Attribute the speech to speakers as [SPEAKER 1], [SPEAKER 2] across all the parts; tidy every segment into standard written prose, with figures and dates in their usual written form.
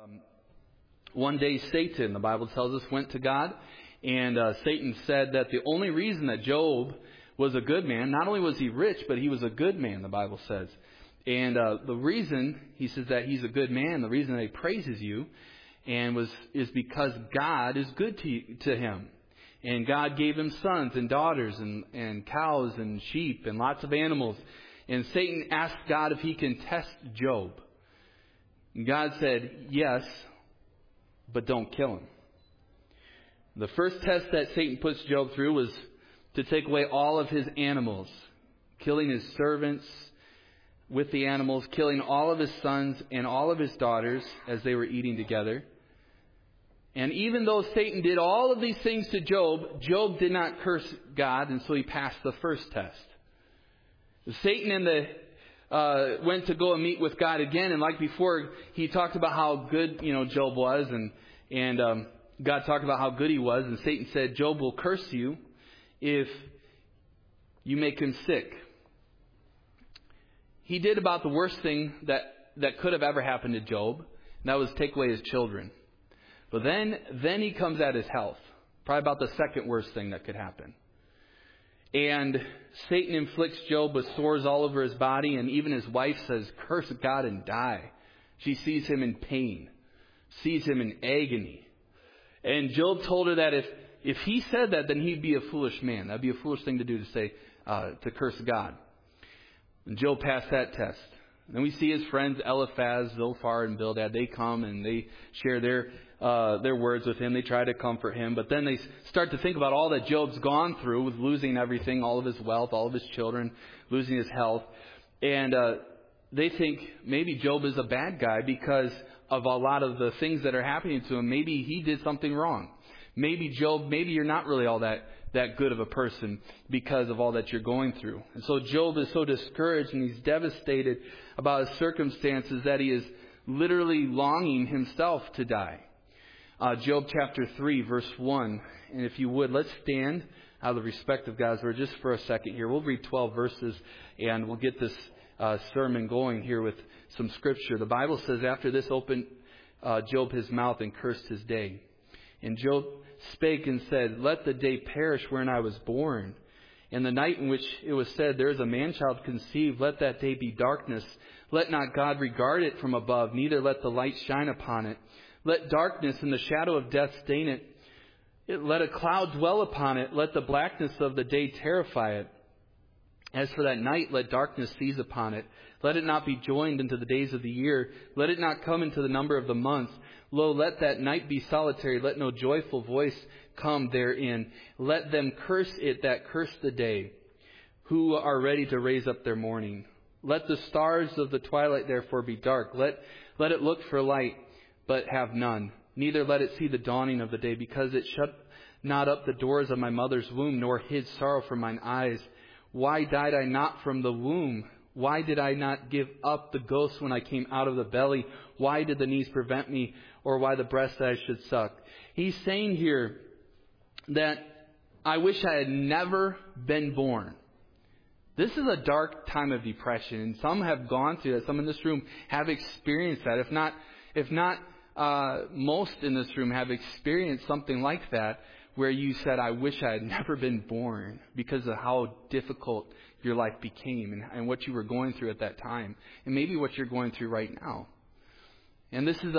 [SPEAKER 1] one day Satan, the Bible tells us, went to God. And Satan said that the only reason that Job was a good man, not only was he rich, but he was a good man, the Bible says. And the reason, he says that he's a good man, the reason that he praises you is because God is good to him. And God gave him sons and daughters and cows and sheep and lots of animals. And Satan asked God if he can test Job. And God said, yes, but don't kill him. The first test that Satan puts Job through was to take away all of his animals, killing his servants with the animals, killing all of his sons and all of his daughters as they were eating together. And even though Satan did all of these things to Job, Job did not curse God, and so he passed the first test. Satan went to go and meet with God again, and like before, he talked about how good Job was, and God talked about how good he was, and Satan said, Job will curse you if you make him sick. He did about the worst thing that could have ever happened to Job, and that was take away his children. But then he comes at his health. Probably about the second worst thing that could happen. And Satan inflicts Job with sores all over his body, and even his wife says, curse God and die. She sees him in pain, sees him in agony. And Job told her that if he said that, then he'd be a foolish man. That'd be a foolish thing to do, to say, to curse God. And Job passed that test. Then we see his friends Eliphaz, Zophar, and Bildad. They come and they share their words with him. They try to comfort him. But then they start to think about all that Job's gone through with losing everything, all of his wealth, all of his children, losing his health. And they think maybe Job is a bad guy because of a lot of the things that are happening to him. Maybe he did something wrong. Maybe Job, maybe you're not really all that good of a person because of all that you're going through. And so Job is so discouraged and he's devastated about his circumstances that he is literally longing himself to die. Job chapter 3, verse 1. And if you would, let's stand out of the respect of God's word just for a second here. We'll read 12 verses and we'll get this sermon going here with some scripture. The Bible says, after this opened Job his mouth and cursed his day. And Job spake and said, let the day perish wherein I was born. And the night in which it was said, there is a man-child conceived, let that day be darkness. Let not God regard it from above, neither let the light shine upon it. Let darkness and the shadow of death stain it. Let a cloud dwell upon it. Let the blackness of the day terrify it. As for that night, let darkness seize upon it. Let it not be joined into the days of the year. Let it not come into the number of the months. Lo, let that night be solitary. Let no joyful voice come therein. Let them curse it that curse the day, who are ready to raise up their mourning. Let the stars of the twilight therefore be dark. Let it look for light, but have none. Neither let it see the dawning of the day, because it shut not up the doors of my mother's womb, nor hid sorrow from mine eyes. Why died I not from the womb? Why did I not give up the ghost when I came out of the belly? Why did the knees prevent me, or why the breast that I should suck? He's saying here that I wish I had never been born. This is a dark time of depression, and some have gone through that. Some in this room have experienced that. If not, most in this room have experienced something like that, where you said, I wish I had never been born, because of how difficult your life became and what you were going through at that time, and maybe what you're going through right now. And this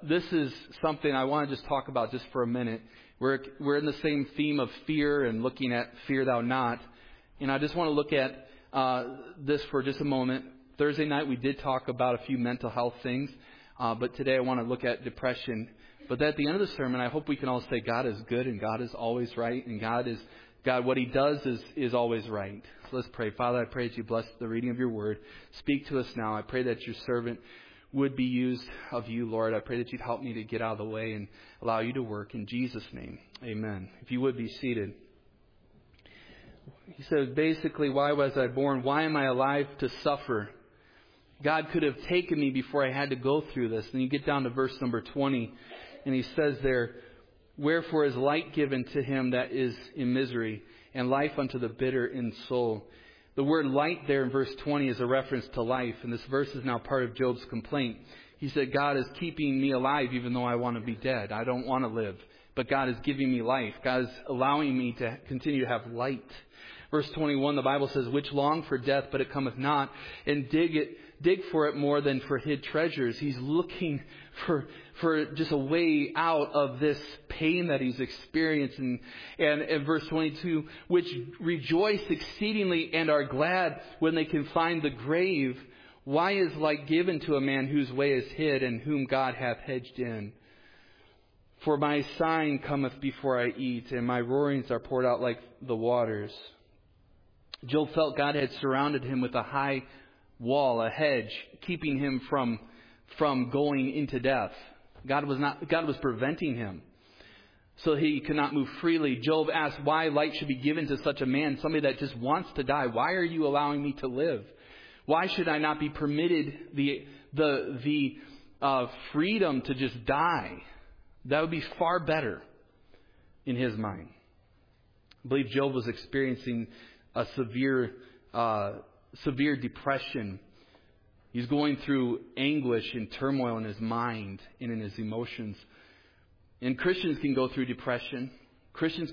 [SPEAKER 1] is something I want to just talk about just for a minute. We're in the same theme of fear and looking at fear thou not. And I just want to look at this for just a moment. Thursday night we did talk about a few mental health things, but today I want to look at depression. But at the end of the sermon, I hope we can all say God is good and God is always right, and God, what He does is always right. So let's pray. Father, I pray that you bless the reading of your word. Speak to us now. I pray that your servant would be used of you, Lord. I pray that you'd help me to get out of the way and allow you to work. In Jesus' name, amen. If you would be seated. He says, basically, why was I born? Why am I alive to suffer? God could have taken me before I had to go through this. And you get down to verse number 20, and he says there, wherefore is light given to him that is in misery, and life unto the bitter in soul. The word light there in verse 20 is a reference to life, and this verse is now part of Job's complaint. He said, God is keeping me alive even though I want to be dead. I don't want to live. But God is giving me life. God is allowing me to continue to have light. Verse 21, the Bible says, which long for death, but it cometh not, and dig for it more than for hid treasures. He's looking for just a way out of this pain that he's experiencing. And in verse 22, which rejoice exceedingly and are glad when they can find the grave. Why is light given to a man whose way is hid and whom God hath hedged in? For my sign cometh before I eat, and my roarings are poured out like the waters. Job felt God had surrounded him with a high wall, a hedge, keeping him from going into death. God was preventing him, so he could not move freely. Job asked why light should be given to such a man, somebody that just wants to die. Why are you allowing me to live? Why should I not be permitted the freedom to just die? That would be far better in his mind. I believe Job was experiencing a severe depression. He's going through anguish and turmoil in his mind and in his emotions. And Christians can go through depression. Christians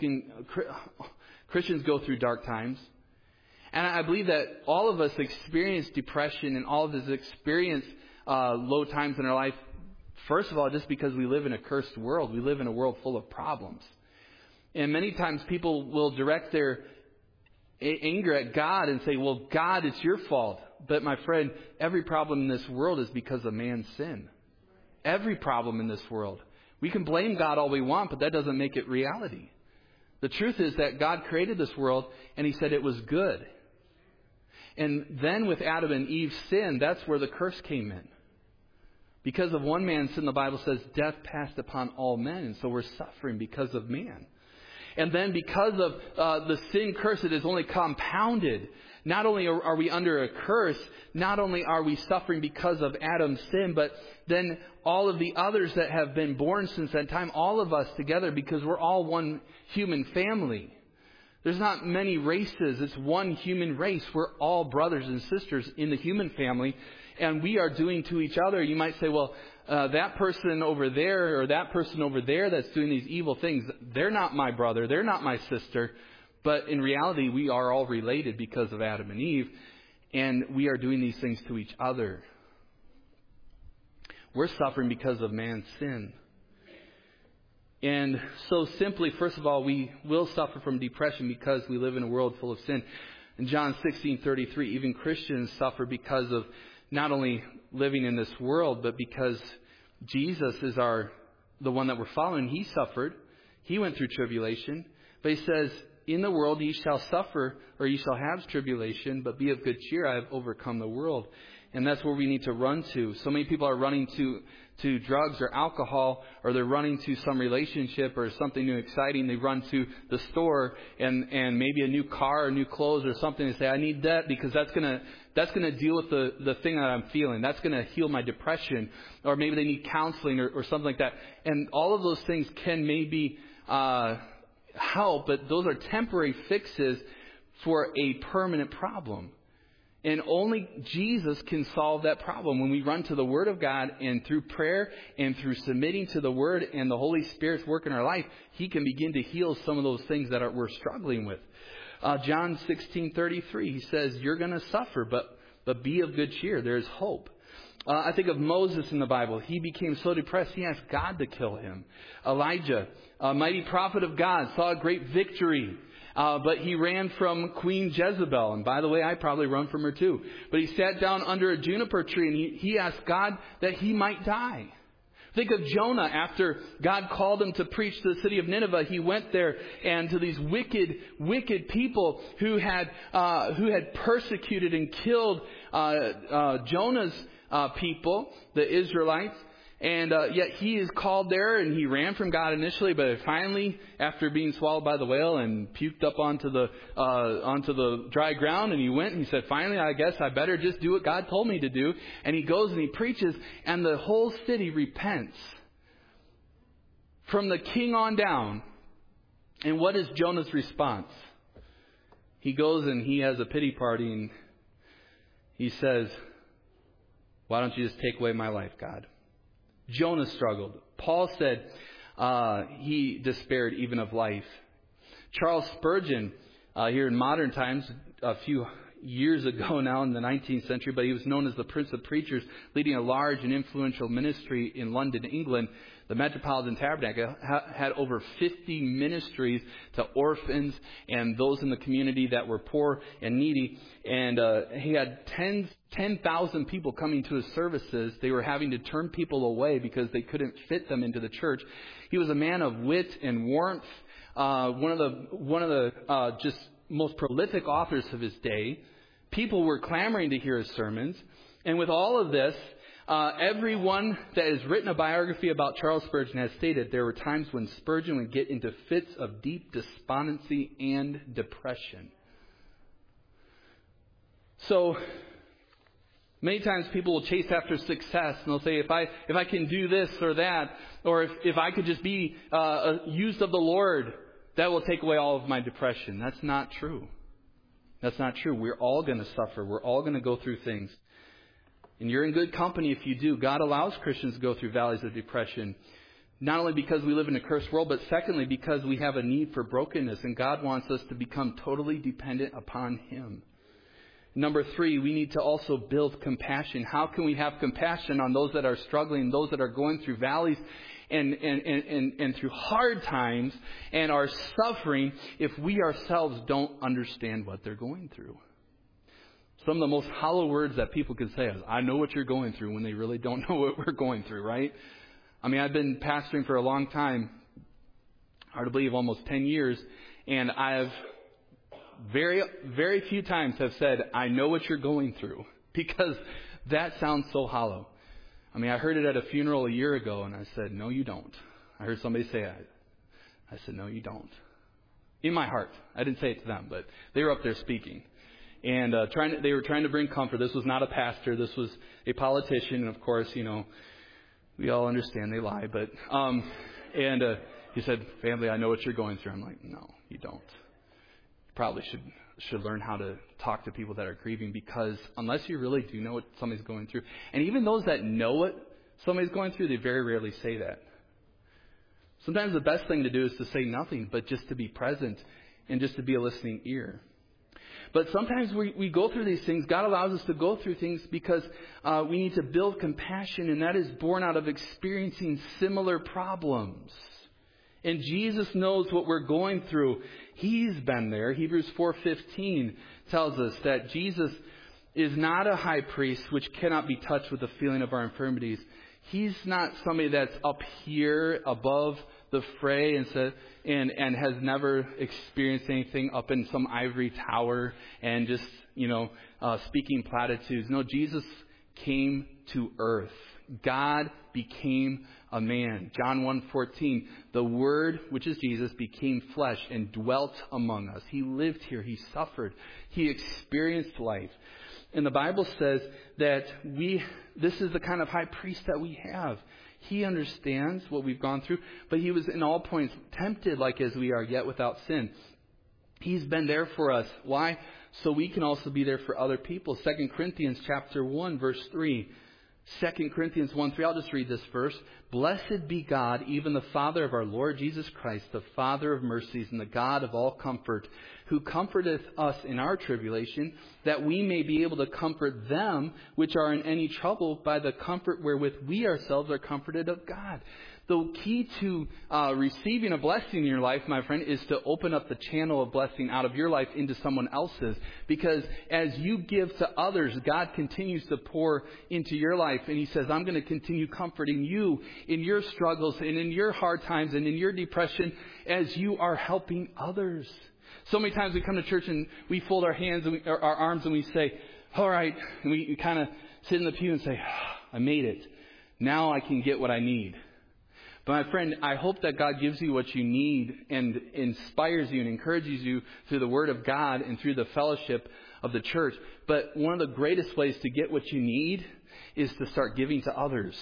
[SPEAKER 1] go through dark times. And I believe that all of us experience depression and all of us experience low times in our life. First of all, just because we live in a cursed world. We live in a world full of problems. And many times people will direct their anger at God and say, well, God, it's your fault. But my friend, every problem in this world is because of man's sin. Every problem in this world. We can blame God all we want, but that doesn't make it reality. The truth is that God created this world and He said it was good. And then with Adam and Eve's sin, that's where the curse came in. Because of one man's sin, the Bible says death passed upon all men. And so we're suffering because of man. And then because of the sin curse, it is only compounded. Not only are we under a curse, not only are we suffering because of Adam's sin, but then all of the others that have been born since that time, all of us together, because we're all one human family. There's not many races. It's one human race. We're all brothers and sisters in the human family. And we are doing to each other. You might say, well, that person over there or that person over there that's doing these evil things, they're not my brother. They're not my sister. But in reality, we are all related because of Adam and Eve. And we are doing these things to each other. We're suffering because of man's sin. And so simply, first of all, we will suffer from depression because we live in a world full of sin. In John 16:33, even Christians suffer because of not only living in this world, but because Jesus is the one that we're following. He suffered. He went through tribulation. But He says, in the world ye shall suffer, or ye shall have tribulation, but be of good cheer, I have overcome the world. And that's where we need to run to. So many people are running to drugs or alcohol, or they're running to some relationship or something new exciting. They run to the store and maybe a new car or new clothes or something and say, I need that because that's gonna deal with the thing that I'm feeling. That's gonna heal my depression. Or maybe they need counseling or something like that. And all of those things can maybe help, but those are temporary fixes for a permanent problem. And only Jesus can solve that problem. When we run to the Word of God and through prayer and through submitting to the Word and the Holy Spirit's work in our life, He can begin to heal some of those things that we're struggling with. John 16:33, He says, you're going to suffer, but be of good cheer. There's hope. I think of Moses in the Bible. He became so depressed, he asked God to kill him. Elijah, a mighty prophet of God, saw a great victory. But he ran from Queen Jezebel. And by the way, I probably run from her too. But he sat down under a juniper tree and he asked God that he might die. Think of Jonah. After God called him to preach to the city of Nineveh, he went there and to these wicked people who had persecuted and killed Jonah's people, the Israelites. And yet he is called there, and he ran from God initially, but finally, after being swallowed by the whale and puked up onto the dry ground, and he went and he said, finally, I guess I better just do what God told me to do. And he goes and he preaches, and the whole city repents. From the king on down. And what is Jonah's response? He goes and he has a pity party, and he says, why don't you just take away my life, God? Jonah struggled. Paul said he despaired even of life. Charles Spurgeon, here in modern times, a few years ago now in the 19th century, but he was known as the Prince of Preachers, leading a large and influential ministry in London, England. The Metropolitan Tabernacle had over 50 ministries to orphans and those in the community that were poor and needy. And he had 10,000 people coming to his services. They were having to turn people away because they couldn't fit them into the church. He was a man of wit and warmth. One of the just most prolific authors of his day. People were clamoring to hear his sermons. And with all of this, everyone that has written a biography about Charles Spurgeon has stated there were times when Spurgeon would get into fits of deep despondency and depression. So many times people will chase after success, and they'll say, if I can do this or that, or if I could just be used of the Lord, that will take away all of my depression. That's not true. That's not true. We're all going to suffer. We're all going to go through things. And you're in good company if you do. God allows Christians to go through valleys of depression. Not only because we live in a cursed world, but secondly, because we have a need for brokenness. And God wants us to become totally dependent upon Him. Number 3, we need to also build compassion. How can we have compassion on those that are struggling, those that are going through valleys and through hard times and are suffering if we ourselves don't understand what they're going through? Some of the most hollow words that people can say is, I know what you're going through, when they really don't know what we're going through, right? I mean, I've been pastoring for a long time, hard to believe almost 10 years, and I've very, very few times have said, I know what you're going through, because that sounds so hollow. I mean, I heard it at a funeral a year ago, and I said, no, you don't. I heard somebody say it. I said, no, you don't. In my heart. I didn't say it to them, but they were up there speaking. And they were trying to bring comfort. This was not a pastor. This was a politician. And of course, we all understand they lie. But he said, family, I know what you're going through. I'm like, no, you don't. You probably should learn how to talk to people that are grieving, because unless you really do know what somebody's going through, and even those that know what somebody's going through, they very rarely say that. Sometimes the best thing to do is to say nothing, but just to be present and just to be a listening ear. But sometimes we go through these things. God allows us to go through things because we need to build compassion, and that is born out of experiencing similar problems. And Jesus knows what we're going through. He's been there. Hebrews 4:15 tells us that Jesus is not a high priest which cannot be touched with the feeling of our infirmities. He's not somebody that's up here above the fray and has never experienced anything up in some ivory tower and just, speaking platitudes. No, Jesus came to earth. God became a man. John 1:14, the Word, which is Jesus, became flesh and dwelt among us. He lived here. He suffered. He experienced life. And the Bible says that this is the kind of high priest that we have. He understands what we've gone through, but he was in all points tempted like as we are, yet without sin. He's been there for us. Why? So we can also be there for other people. 2 Corinthians chapter 1, verse 3. 2 Corinthians 1:3. I'll just read this verse. Blessed be God, even the Father of our Lord Jesus Christ, the Father of mercies and the God of all comfort, who comforteth us in our tribulation, that we may be able to comfort them which are in any trouble by the comfort wherewith we ourselves are comforted of God. The key to receiving a blessing in your life, my friend, is to open up the channel of blessing out of your life into someone else's. Because as you give to others, God continues to pour into your life. And He says, I'm going to continue comforting you in your struggles and in your hard times and in your depression as you are helping others. So many times we come to church and we fold our hands and our arms and we say, all right. And we kind of sit in the pew and say, I made it. Now I can get what I need. But my friend, I hope that God gives you what you need and inspires you and encourages you through the Word of God and through the fellowship of the church. But one of the greatest ways to get what you need is to start giving to others.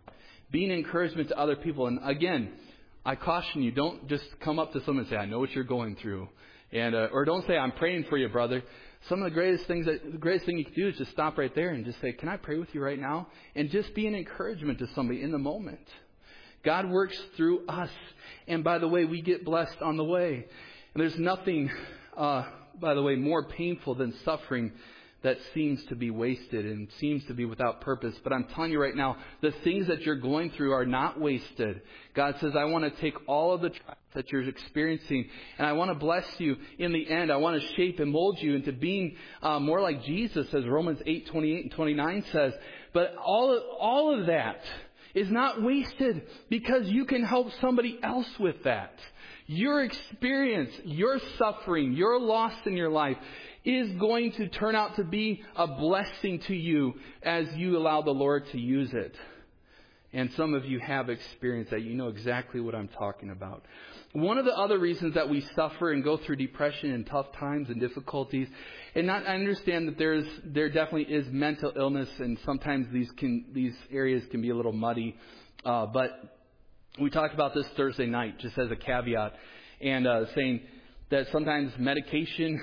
[SPEAKER 1] Being encouragement to other people. And again, I caution you, don't just come up to someone and say, I know what you're going through. Or don't say, I'm praying for you, brother. Some of the greatest thing you can do is just stop right there and just say, can I pray with you right now? And just be an encouragement to somebody in the moment. God works through us. And by the way, we get blessed on the way. And there's nothing, by the way, more painful than suffering that seems to be wasted and seems to be without purpose. But I'm telling you right now, the things that you're going through are not wasted. God says, I want to take all of the trials that you're experiencing, and I want to bless you in the end. I want to shape and mold you into being more like Jesus, as Romans 8:28 and 29 says. But all of that is not wasted, because you can help somebody else with that. Your experience, your suffering, your loss in your life is going to turn out to be a blessing to you as you allow the Lord to use it. And some of you have experienced that. You know exactly what I'm talking about. One of the other reasons that we suffer and go through depression and tough times and difficulties, and I understand that there definitely is mental illness, and sometimes these areas can be a little muddy. But we talked about this Thursday night, just as a caveat, and saying that sometimes medication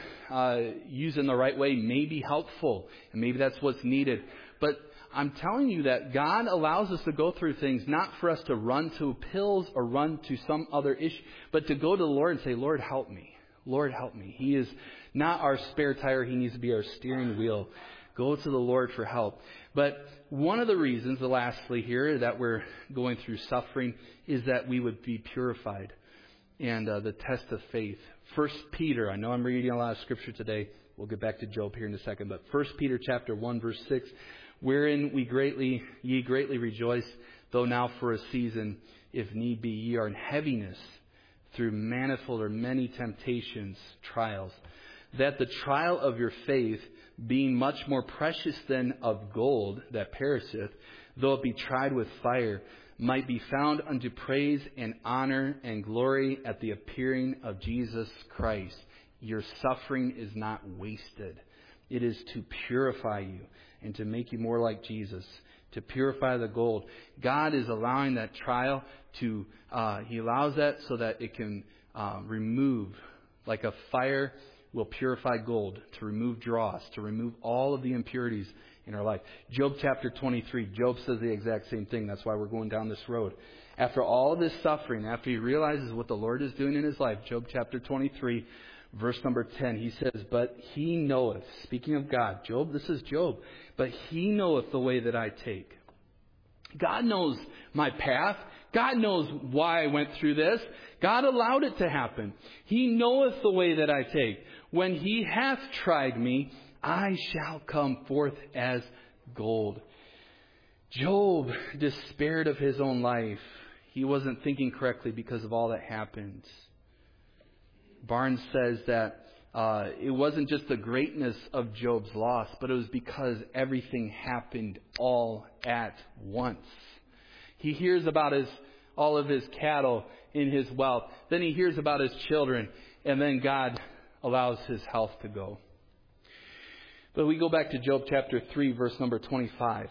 [SPEAKER 1] used in the right way may be helpful, and maybe that's what's needed. But I'm telling you that God allows us to go through things not for us to run to pills or run to some other issue, but to go to the Lord and say, Lord, help me. Lord, help me. He is not our spare tire. He needs to be our steering wheel. Go to the Lord for help. But one of the reasons, lastly here, that we're going through suffering is that we would be purified. And the test of faith. 1 Peter, I know I'm reading a lot of scripture today. We'll get back to Job here in a second. But 1 Peter chapter 1, verse 6, wherein ye greatly rejoice, though now for a season, if need be, ye are in heaviness through manifold or many temptations, trials, that the trial of your faith, being much more precious than of gold that perisheth, though it be tried with fire, might be found unto praise and honor and glory at the appearing of Jesus Christ. Your suffering is not wasted. It is to purify you and to make you more like Jesus, to purify the gold. God is allowing that trial to, He allows that so that it can remove, like a fire will purify gold, to remove dross, to remove all of the impurities in our life. Job chapter 23, Job says the exact same thing. That's why we're going down this road. After all of this suffering, after he realizes what the Lord is doing in his life, Job chapter 23, verse number 10, he says, but he knoweth, speaking of God, Job, this is Job, but he knoweth the way that I take. God knows my path. God knows why I went through this. God allowed it to happen. He knoweth the way that I take. When he hath tried me, I shall come forth as gold. Job despaired of his own life. He wasn't thinking correctly because of all that happened. Barnes says that it wasn't just the greatness of Job's loss, but it was because everything happened all at once. He hears about all of his cattle in his wealth. Then he hears about his children. And then God allows his health to go. But we go back to Job chapter 3, verse number 25.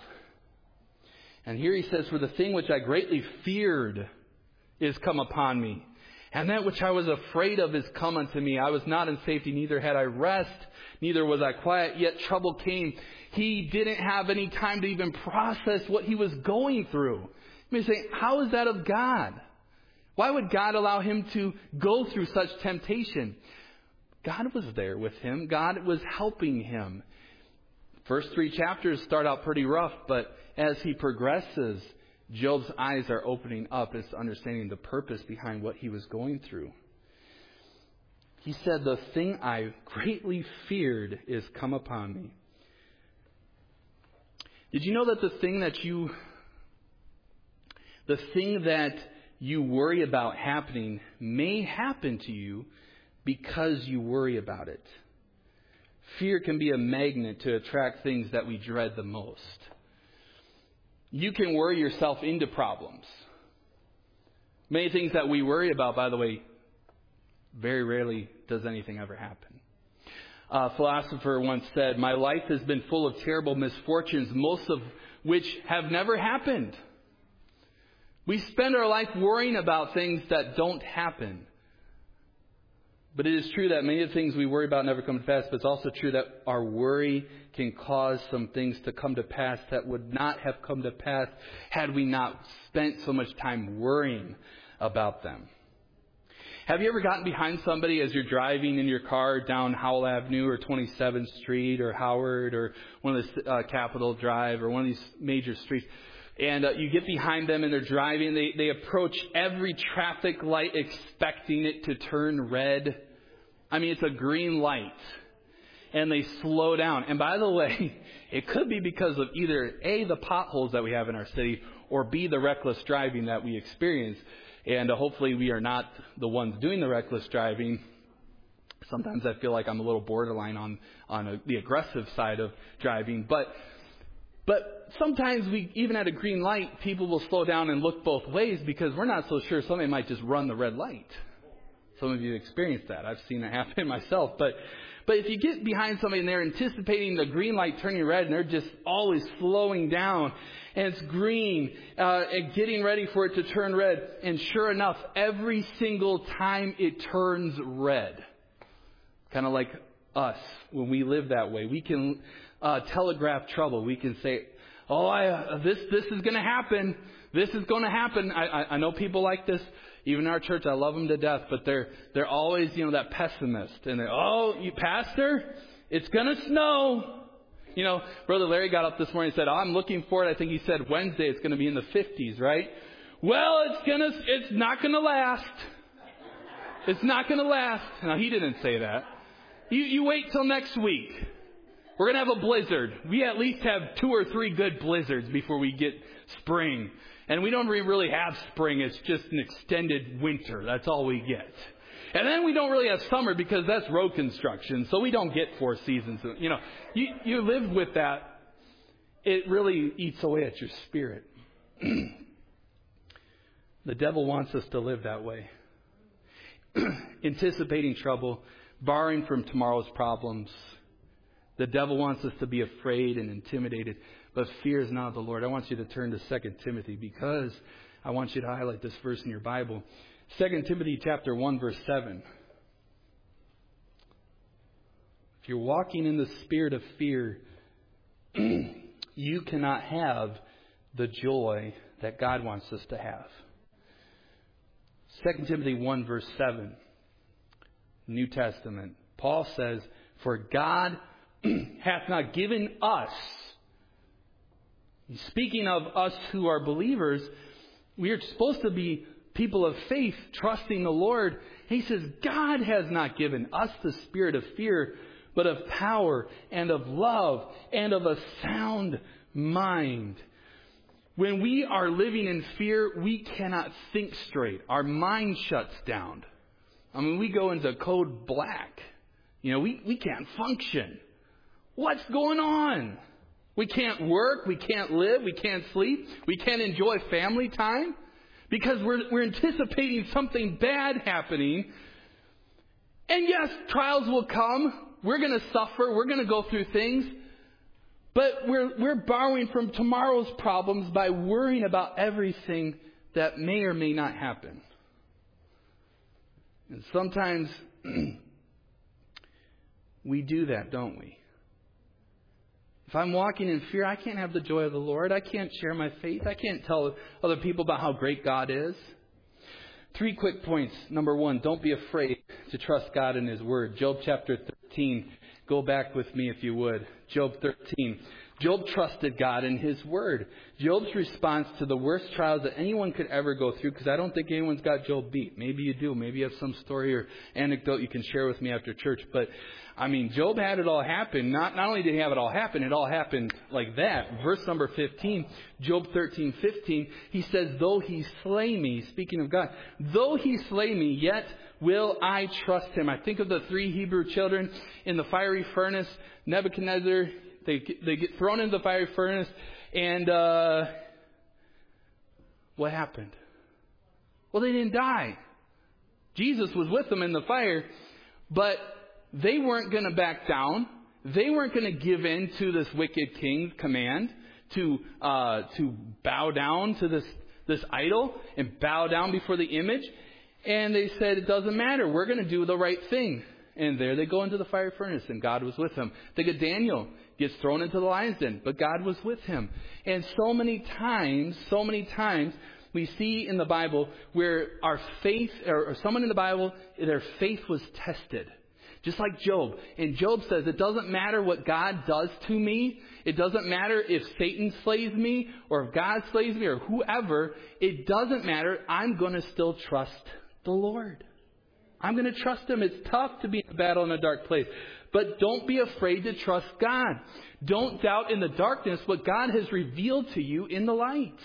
[SPEAKER 1] And here he says, for the thing which I greatly feared is come upon me. And that which I was afraid of is come unto me. I was not in safety, neither had I rest, neither was I quiet, yet trouble came. He didn't have any time to even process what he was going through. You may say, how is that of God? Why would God allow him to go through such temptation? God was there with him. God was helping him. First 3 chapters start out pretty rough, but as he progresses, Job's eyes are opening up as to understanding the purpose behind what he was going through. He said, the thing I greatly feared is come upon me. Did you know that the thing that you worry about happening may happen to you because you worry about it? Fear can be a magnet to attract things that we dread the most. You can worry yourself into problems. Many things that we worry about, by the way, very rarely does anything ever happen. A philosopher once said, my life has been full of terrible misfortunes, most of which have never happened. We spend our life worrying about things that don't happen. But it is true that many of the things we worry about never come to pass, but it's also true that our worry can cause some things to come to pass that would not have come to pass had we not spent so much time worrying about them. Have you ever gotten behind somebody as you're driving in your car down Howell Avenue or 27th Street or Howard or one of the Capitol Drive or one of these major streets? And you get behind them and they're driving. They approach every traffic light expecting it to turn red. I mean, it's a green light. And they slow down. And by the way, it could be because of either A, the potholes that we have in our city, or B, the reckless driving that we experience. And hopefully we are not the ones doing the reckless driving. Sometimes I feel like I'm a little borderline on the aggressive side of driving. But sometimes we, even at a green light, people will slow down and look both ways because we're not so sure somebody might just run the red light. Some of you experienced that. I've seen it happen myself. But if you get behind somebody and they're anticipating the green light turning red and they're just always slowing down and it's green and getting ready for it to turn red, and sure enough, every single time it turns red, kind of like us when we live that way, we can telegraph trouble. We can say, this is going to happen. This is going to happen. I know people like this. Even in our church, I love them to death, but they're always, that pessimist. And you pastor, it's going to snow. Brother Larry got up this morning and said, I'm looking for it. I think he said Wednesday it's going to be in the 50s, right? Well, it's not going to last. It's not going to last. Now, he didn't say that. You wait till next week. We're going to have a blizzard. We at least have 2 or 3 good blizzards before we get spring. And we don't really have spring. It's just an extended winter. That's all we get. And then we don't really have summer because that's road construction. So we don't get 4 seasons. You live with that. It really eats away at your spirit. The devil wants us to live that way. Anticipating trouble, borrowing from tomorrow's problems. The devil wants us to be afraid and intimidated, but fear is not of the Lord. I want you to turn to 2 Timothy because I want you to highlight this verse in your Bible. 2 Timothy chapter 1, verse 7. If you're walking in the spirit of fear, you cannot have the joy that God wants us to have. 2 Timothy 1, verse 7. New Testament. Paul says, for God hath not given us, speaking of us who are believers, we are supposed to be people of faith, trusting the Lord. He says, God has not given us the spirit of fear, but of power and of love and of a sound mind. When we are living in fear, we cannot think straight. Our mind shuts down. We go into code black. We can't function. What's going on? We can't work. We can't live. We can't sleep. We can't enjoy family time because we're anticipating something bad happening. And yes, trials will come. We're going to suffer. We're going to go through things. But we're borrowing from tomorrow's problems by worrying about everything that may or may not happen. And sometimes we do that, don't we? If I'm walking in fear, I can't have the joy of the Lord. I can't share my faith. I can't tell other people about how great God is. 3 quick points. Number 1, don't be afraid to trust God in His Word. Job chapter 13. Go back with me if you would. Job 13. Job trusted God in His Word. Job's response to the worst trials that anyone could ever go through, because I don't think anyone's got Job beat. Maybe you do. Maybe you have some story or anecdote you can share with me after church. But, Job had it all happen. Not only did he have it all happened like that. Verse number 15, Job 13:15, he says, though he slay me, speaking of God, though he slay me, yet will I trust him. I think of the 3 Hebrew children in the fiery furnace. Nebuchadnezzar, they get thrown into the fiery furnace, and what happened? Well, they didn't die. Jesus was with them in the fire, but they weren't going to back down. They weren't going to give in to this wicked king's command to bow down to this idol and bow down before the image. And they said, it doesn't matter. We're going to do the right thing. And there they go into the fire furnace, and God was with him. Think of Daniel gets thrown into the lion's den, but God was with him. And so many times, we see in the Bible where our faith, or someone in the Bible, their faith was tested. Just like Job. And Job says, it doesn't matter what God does to me. It doesn't matter if Satan slays me, or if God slays me, or whoever. It doesn't matter. I'm going to still trust the Lord. I'm going to trust him. It's tough to be in a battle in a dark place. But don't be afraid to trust God. Don't doubt in the darkness what God has revealed to you in the light.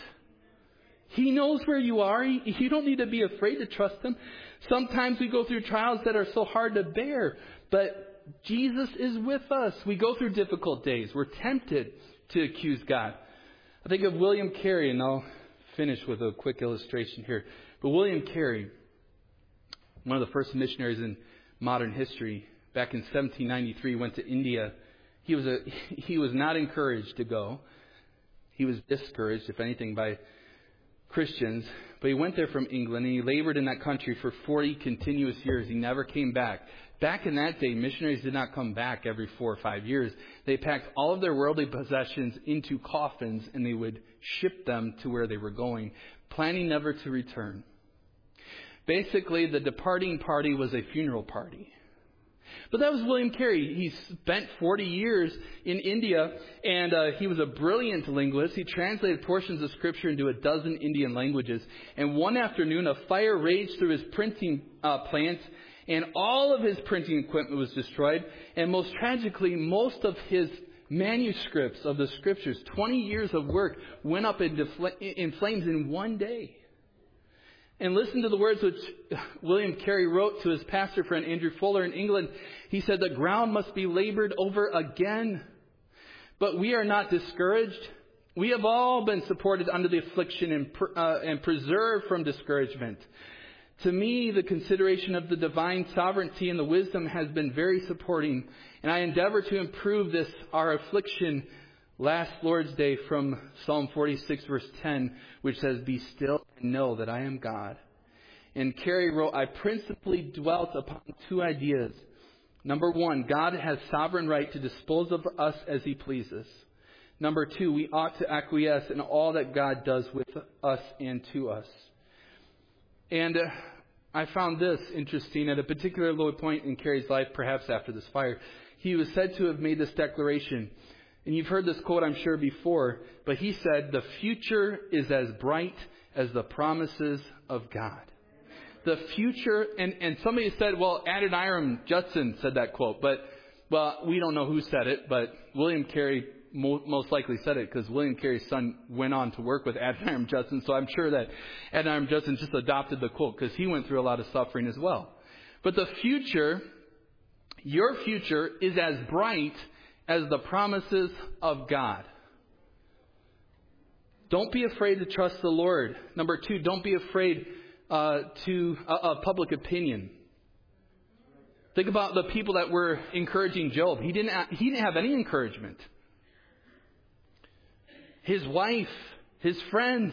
[SPEAKER 1] He knows where you are. You don't need to be afraid to trust him. Sometimes we go through trials that are so hard to bear. But Jesus is with us. We go through difficult days. We're tempted to accuse God. I think of William Carey, and I'll finish with a quick illustration here. But William Carey, one of the first missionaries in modern history, back in 1793, went to India. He was not encouraged to go. He was discouraged, if anything, by Christians. But he went there from England, and he labored in that country for 40 continuous years. He never came back. Back in that day, missionaries did not come back every 4 or 5 years. They packed all of their worldly possessions into coffins, and they would ship them to where they were going, planning never to return. Basically, the departing party was a funeral party. But that was William Carey. He spent 40 years in India, and he was a brilliant linguist. He translated portions of Scripture into a dozen Indian languages. And one afternoon, a fire raged through his printing plant, and all of his printing equipment was destroyed. And most tragically, most of his manuscripts of the Scriptures, 20 years of work, went up in flames in one day. And listen to the words which William Carey wrote to his pastor friend Andrew Fuller in England. He said, the ground must be labored over again. But we are not discouraged. We have all been supported under the affliction and preserved from discouragement. To me, the consideration of the divine sovereignty and the wisdom has been very supporting. And I endeavor to improve this, our affliction, last Lord's Day from Psalm 46 verse 10, which says, be still and know that I am God. And Carey wrote, I principally dwelt upon two ideas. Number one, God has sovereign right to dispose of us as he pleases. Number two, we ought to acquiesce in all that God does with us and to us. And I found this interesting. At a particular low point in Carey's life, perhaps after this fire, he was said to have made this declaration. And you've heard this quote, I'm sure, before, but he said, the future is as bright as the promises of God. The future, and somebody said, well, Adoniram Judson said that quote, but, well, we don't know who said it, but William Carey most likely said it because William Carey's son went on to work with Adoniram Judson, so I'm sure that Adoniram Judson just adopted the quote because he went through a lot of suffering as well. But the future, your future, is as bright as the promises of God. Don't be afraid to trust the Lord. Number two, don't be afraid of public opinion. Think about the people that were encouraging Job. He didn't have any encouragement. His wife, his friends.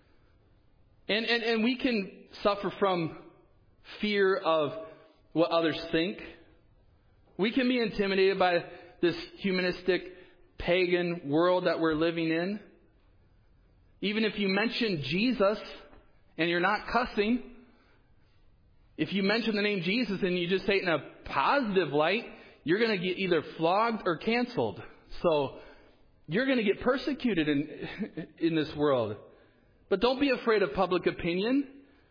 [SPEAKER 1] And we can suffer from fear of what others think. We can be intimidated by this humanistic, pagan world that we're living in. Even if you mention Jesus and you're not cussing, if you mention the name Jesus and you just say it in a positive light, you're going to get either flogged or canceled. So you're going to get persecuted in this world. But don't be afraid of public opinion.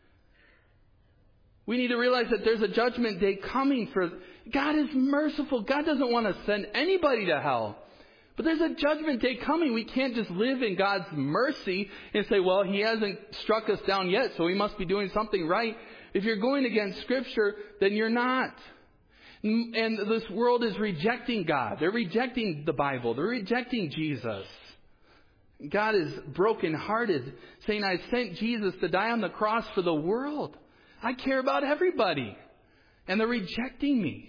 [SPEAKER 1] We need to realize that there's a judgment day coming for... God is merciful. God doesn't want to send anybody to hell. But there's a judgment day coming. We can't just live in God's mercy and say, well, he hasn't struck us down yet, so he must be doing something right. If you're going against Scripture, then you're not. And this world is rejecting God. They're rejecting the Bible. They're rejecting Jesus. God is brokenhearted, saying, I sent Jesus to die on the cross for the world. I care about everybody. And they're rejecting me.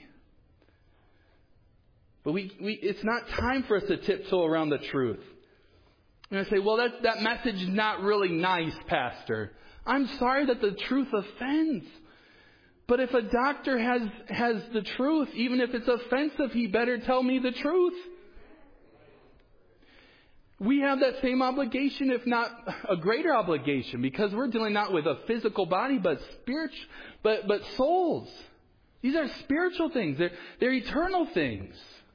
[SPEAKER 1] But it's not time for us to tiptoe around the truth. And I say, well, that message is not really nice, Pastor. I'm sorry that the truth offends. But if a doctor has the truth, even if it's offensive, he better tell me the truth. We have that same obligation, if not a greater obligation, because we're dealing not with a physical body, but but souls. These are spiritual things. They're eternal things.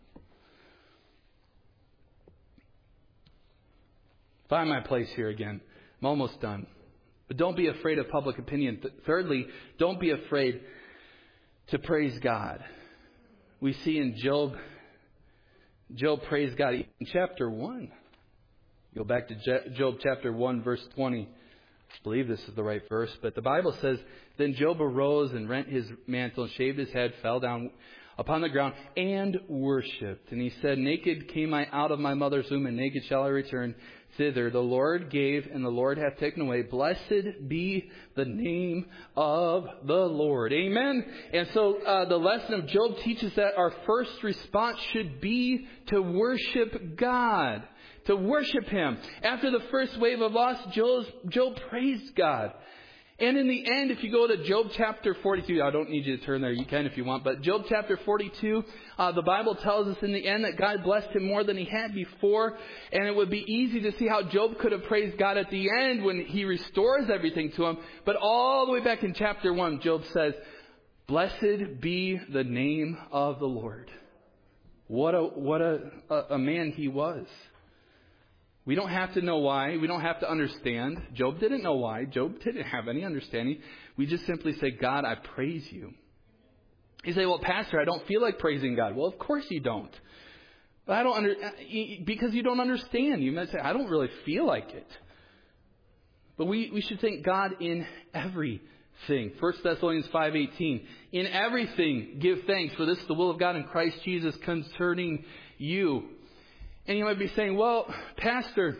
[SPEAKER 1] Find my place here again. I'm almost done. But don't be afraid of public opinion. Thirdly, don't be afraid to praise God. We see in Job praised God in chapter 1. Go back to Job chapter 1, verse 20. I believe this is the right verse. But the Bible says, Then Job arose and rent his mantle and shaved his head, fell down upon the ground, and worshipped. And he said, Naked came I out of my mother's womb, and naked shall I return thither. The Lord gave, and the Lord hath taken away. Blessed be the name of the Lord. Amen. And so the lesson of Job teaches that our first response should be to worship God. To worship Him. After the first wave of loss, Job praised God. And in the end, if you go to Job chapter 42, I don't need you to turn there. You can if you want. But Job chapter 42, the Bible tells us in the end that God blessed him more than he had before. And it would be easy to see how Job could have praised God at the end when he restores everything to him. But all the way back in chapter 1, Job says, Blessed be the name of the Lord. What a man he was. We don't have to know why. We don't have to understand. Job didn't know why. Job didn't have any understanding. We just simply say, God, I praise you. You say, well, Pastor, I don't feel like praising God. Well, of course you don't. But because you don't understand. You might say, I don't really feel like it. But we should thank God in everything. 1 Thessalonians 5:18. In everything give thanks, for this is the will of God in Christ Jesus concerning you. And you might be saying, well, Pastor,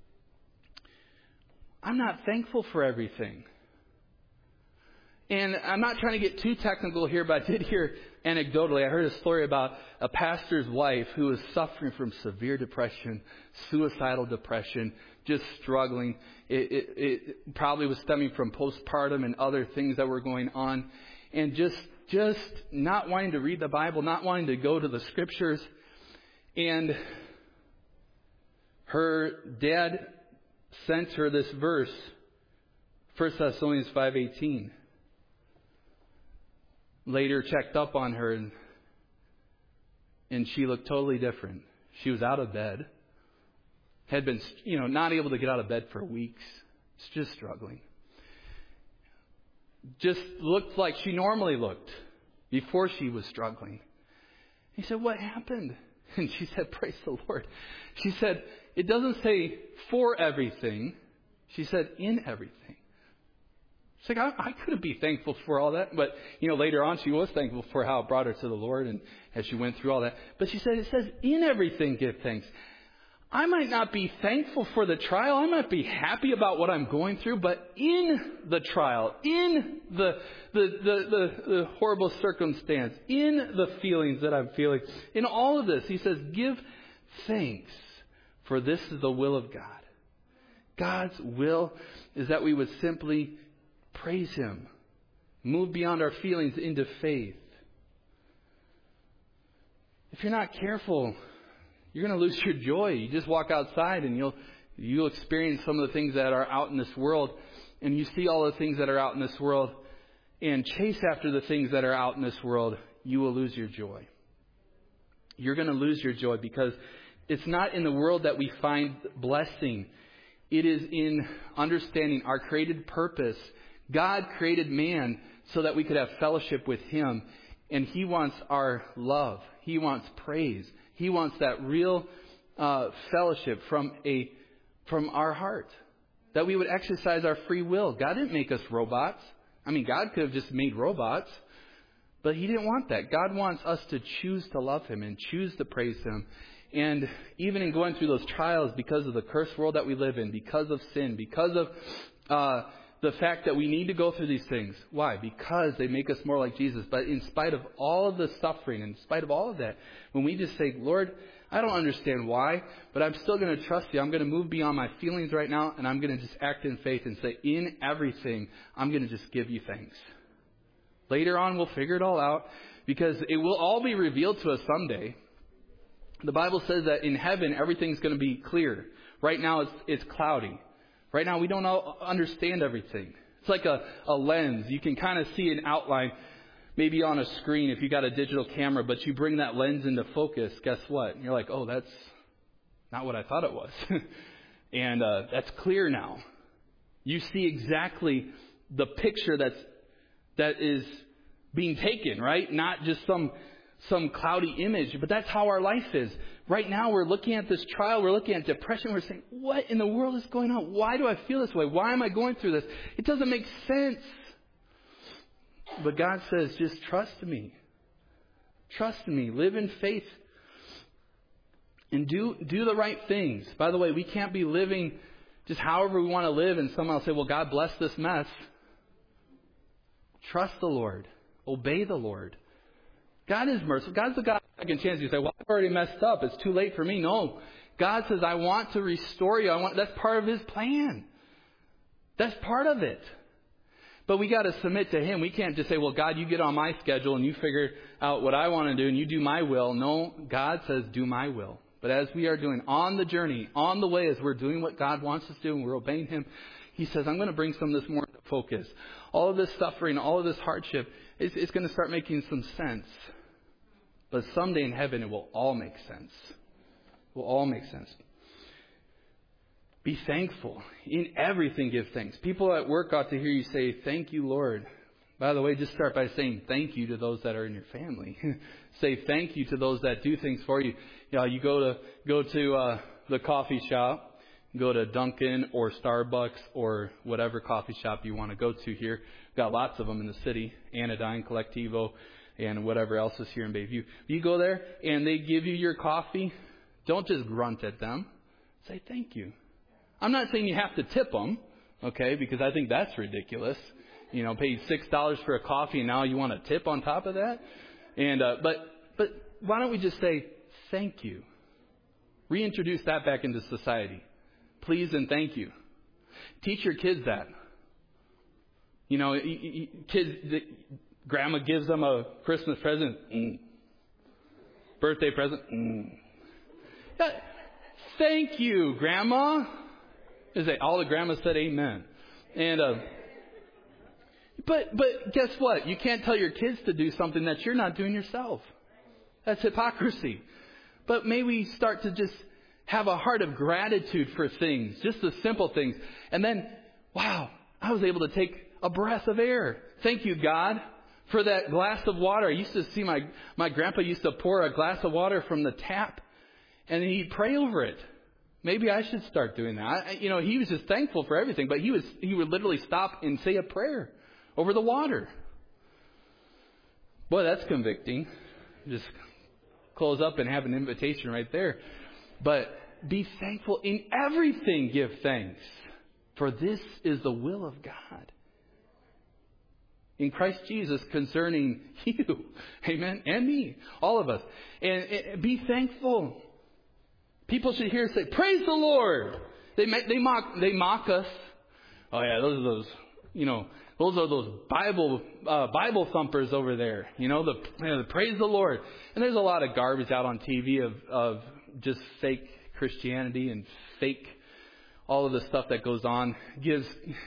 [SPEAKER 1] I'm not thankful for everything. And I'm not trying to get too technical here, but I did hear anecdotally, I heard a story about a pastor's wife who was suffering from severe depression, suicidal depression, just struggling. It probably was stemming from postpartum and other things that were going on. And just not wanting to read the Bible, not wanting to go to the Scriptures. And her dad sent her this verse, 1 Thessalonians 5:18. Later checked up on her and she looked totally different. She was out of bed. Had been, not able to get out of bed for weeks. Just struggling. Just looked like she normally looked before she was struggling. He said, what happened? And she said, praise the Lord. She said, it doesn't say for everything. She said, in everything. She's like, I couldn't be thankful for all that. But, later on she was thankful for how it brought her to the Lord and as she went through all that. But she said, it says, in everything give thanks. I might not be thankful for the trial. I might be happy about what I'm going through. But in the trial, in the horrible circumstance, in the feelings that I'm feeling, in all of this, he says, give thanks. For this is the will of God. God's will is that we would simply praise Him. Move beyond our feelings into faith. If you're not careful, you're going to lose your joy. You just walk outside and you'll experience some of the things that are out in this world. And you see all the things that are out in this world and chase after the things that are out in this world. You will lose your joy. You're going to lose your joy because it's not in the world that we find blessing. It is in understanding our created purpose. God created man so that we could have fellowship with Him. And He wants our love. He wants praise. He wants that real fellowship from our heart. That we would exercise our free will. God didn't make us robots. God could have just made robots. But He didn't want that. God wants us to choose to love Him and choose to praise Him. And even in going through those trials, because of the cursed world that we live in, because of sin, because of the fact that we need to go through these things. Why? Because they make us more like Jesus. But in spite of all of the suffering, in spite of all of that, when we just say, Lord, I don't understand why, but I'm still going to trust you. I'm going to move beyond my feelings right now, and I'm going to just act in faith and say, in everything, I'm going to just give you thanks. Later on, we'll figure it all out because it will all be revealed to us someday. The Bible says that in heaven, everything's going to be clear. Right now, it's cloudy. Right now, we don't all understand everything. It's like a lens. You can kind of see an outline maybe on a screen if you got a digital camera, but you bring that lens into focus, guess what? And you're like, oh, that's not what I thought it was. And that's clear now. You see exactly the picture that is being taken, right? Not just some cloudy image, but that's how our life is. Right now we're looking at this trial, we're looking at depression, we're saying, what in the world is going on? Why do I feel this way? Why am I going through this? It doesn't make sense. But God says, just trust me. Trust me. Live in faith. And do the right things. By the way, we can't be living just however we want to live and somehow say, well, God bless this mess. Trust the Lord. Obey the Lord. God is merciful. God's the God of second chance. You say, well, I've already messed up. It's too late for me. No. God says, I want to restore you. That's part of His plan. That's part of it. But we got to submit to Him. We can't just say, well, God, you get on my schedule and you figure out what I want to do and you do my will. No, God says, do my will. But as we are doing on the journey, on the way, as we're doing what God wants us to do and we're obeying Him, He says, I'm going to bring some of this more into focus. All of this suffering, all of this hardship, it's going to start making some sense. But someday in heaven, it will all make sense. It will all make sense. Be thankful. In everything, give thanks. People at work ought to hear you say, thank you, Lord. By the way, just start by saying thank you to those that are in your family. Say thank you to those that do things for you. You know, you go to the coffee shop, go to Dunkin' or Starbucks or whatever coffee shop you want to go to here. We've got lots of them in the city, Anodyne, Collectivo, and whatever else is here in Bayview. You go there and they give you your coffee. Don't just grunt at them. Say thank you. I'm not saying you have to tip them, okay, because I think that's ridiculous. You know, pay $6 for a coffee and now you want a tip on top of that? And but why don't we just say thank you? Reintroduce that back into society. Please and thank you. Teach your kids that. You know, kids, grandma gives them a Christmas present. Birthday present. Thank you, Grandma. All the grandmas said amen. And but guess what? You can't tell your kids to do something that you're not doing yourself. That's hypocrisy. But may we start to just have a heart of gratitude for things, just the simple things. And then, wow, I was able to take a breath of air. Thank you, God, for that glass of water. I used to see my grandpa used to pour a glass of water from the tap, and he'd pray over it. Maybe I should start doing that. You know, he was just thankful for everything, but he would literally stop and say a prayer over the water. Boy, that's convicting. Just close up and have an invitation right there. But be thankful in everything. Give thanks, for this is the will of God in Christ Jesus concerning you. Amen. And me, all of us. And be thankful. People should hear us say, praise the Lord. They mock us. Oh yeah, those are those Bible thumpers over there. You know, the praise the Lord. And there's a lot of garbage out on TV of just fake Christianity and fake all of the stuff that goes on. Gives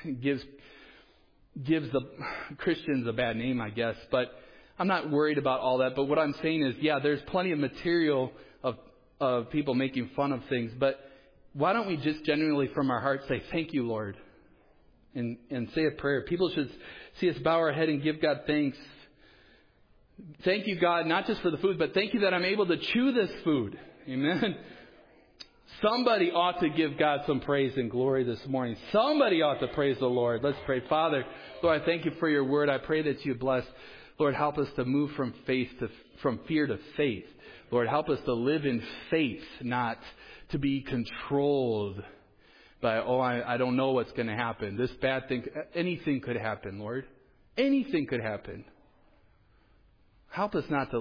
[SPEAKER 1] the Christians a bad name, I guess. But I'm not worried about all that. But what I'm saying is, yeah, there's plenty of material of people making fun of things, but why don't we just genuinely from our hearts say, thank you, Lord, and say a prayer. People should see us bow our head and give God thanks. Thank you, God, not just for the food, but thank you that I'm able to chew this food. Amen. Somebody ought to give God some praise and glory this morning. Somebody ought to praise the Lord. Let's pray. Father, Lord, I thank you for your word. I pray that you bless. Lord, help us to move from fear to faith. Lord, help us to live in faith, not to be controlled by, I don't know what's going to happen. This bad thing, anything could happen, Lord. Anything could happen. Help us not to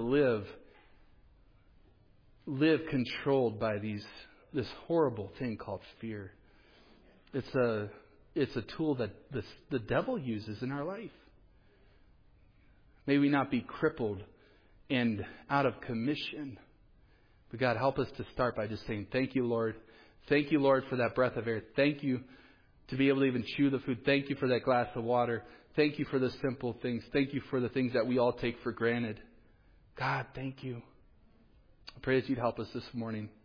[SPEAKER 1] live controlled by this horrible thing called fear. It's a tool that the devil uses in our life. May we not be crippled and out of commission. But God, help us to start by just saying, thank you, Lord. Thank you, Lord, for that breath of air. Thank you to be able to even chew the food. Thank you for that glass of water. Thank you for the simple things. Thank you for the things that we all take for granted. God, thank you. I pray that you'd help us this morning.